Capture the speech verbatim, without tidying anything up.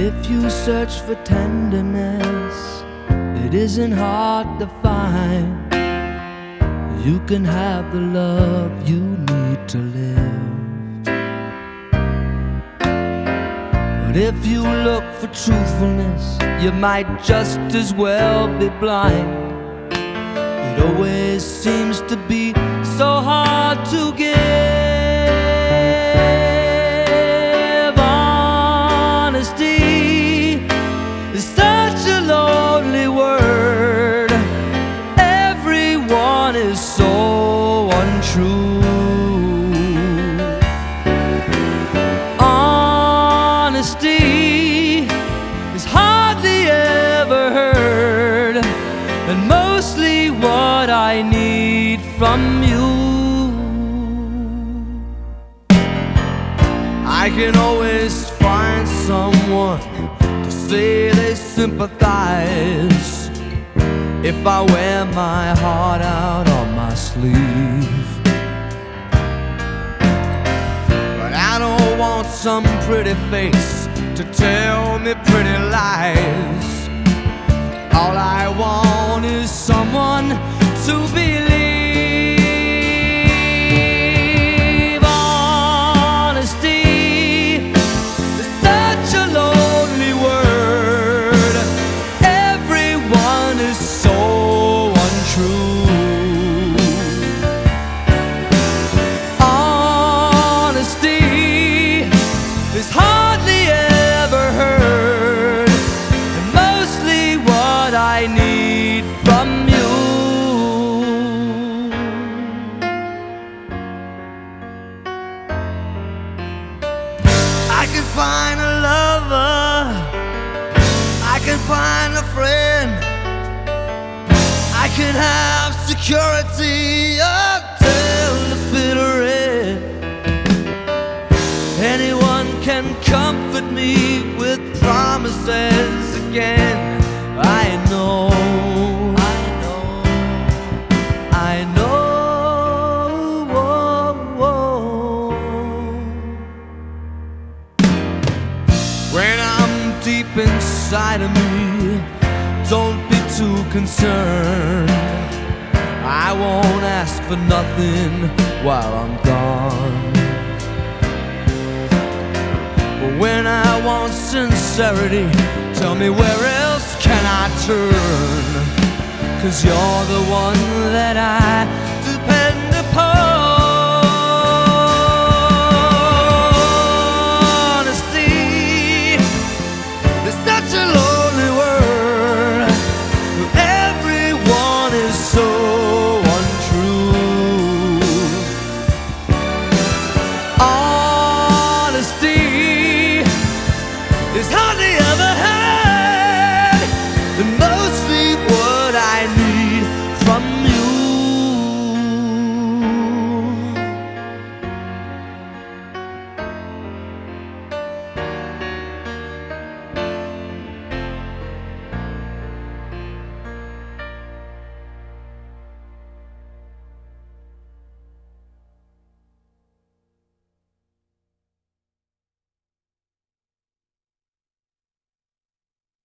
If you search for tenderness, it isn't hard to find. You can have the love you need to live. But if you look for truthfulness, you might just as well be blind. It always seems to be so hard to give. Honesty is such a lonely word. Everyone is so untrue. Honesty is hardly ever heard, and mostly what I need from you. I can always find someone to say they sympathize if I wear my heart out on my sleeve. But I don't want some pretty face to tell me pretty lies. All I want is someone to believe. Honesty is such a lonely word. Everyone is so untrue. Honesty is hardly ever heard, and mostly what I need from you. I can find a lover, I can find a friend, I can have security until the bitter end. Anyone can comfort me with promises again. I know, I know, I know. When I'm deep inside of me, don't be too concerned. I won't ask for nothing while I'm gone. But when I want sincerity, tell me where else can I turn? 'Cause you're the one that I